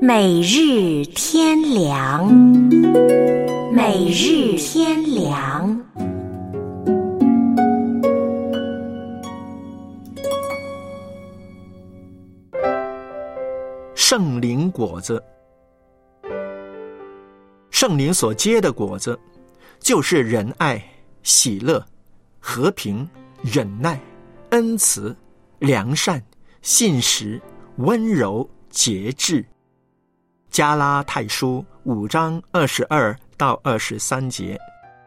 每日天良，每日天良。 圣灵果子，圣灵所结的果子，就是仁爱、喜乐、和平、忍耐、恩慈、良善、信实、温柔、节制。加拉太书5章22到23节。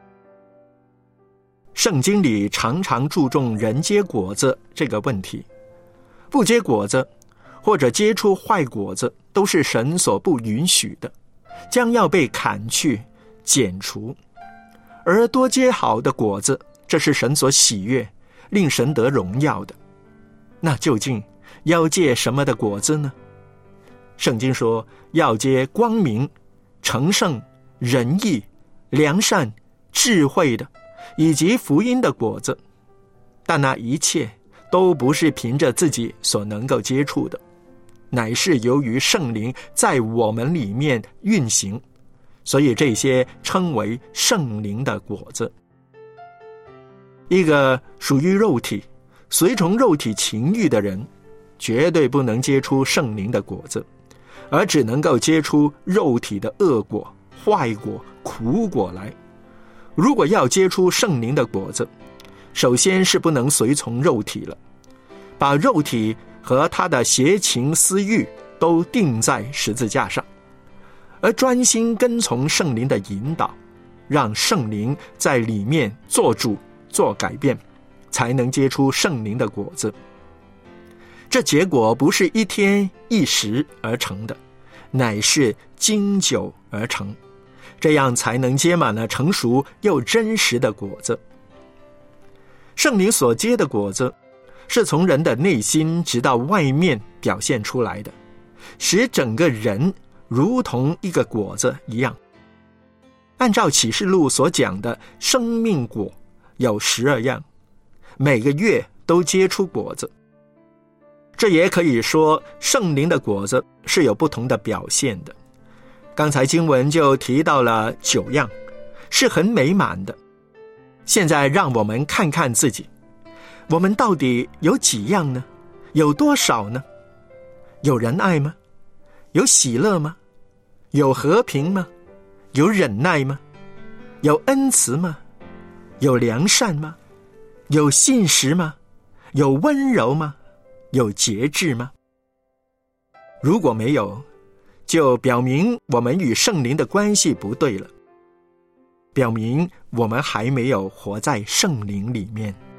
圣经里常常注重人结果子这个问题，不结果子或者结出坏果子都是神所不允许的，将要被砍去剪除。而多结好的果子，这是神所喜悦，令神得荣耀的。那究竟要结什么的果子呢？圣经说要结光明、成圣、仁义、良善、智慧的，以及福音的果子。但那一切都不是凭着自己所能够接触的，乃是由于圣灵在我们里面运行，所以这些称为圣灵的果子。一个属于肉体、随从肉体情欲的人，绝对不能结出圣灵的果子，而只能够结出肉体的恶果、坏果、苦果来。如果要结出圣灵的果子，首先是不能随从肉体了，把肉体和他的邪情私欲都钉在十字架上，而专心跟从圣灵的引导，让圣灵在里面做主做改变，才能结出圣灵的果子。这结果不是一天一时而成的，乃是经久而成，这样才能结满了成熟又真实的果子。圣灵所结的果子，是从人的内心直到外面表现出来的，使整个人如同一个果子一样。按照启示录所讲的生命果有12样，每个月都结出果子。这也可以说圣灵的果子是有不同的表现的。刚才经文就提到了9样，是很美满的。现在让我们看看自己，我们到底有几样呢？有多少呢？有仁爱吗？有喜乐吗？有和平吗？有忍耐吗？有恩慈吗？有良善吗？有信实吗？有温柔吗？有节制吗？如果没有，就表明我们与圣灵的关系不对了，表明我们还没有活在圣灵里面。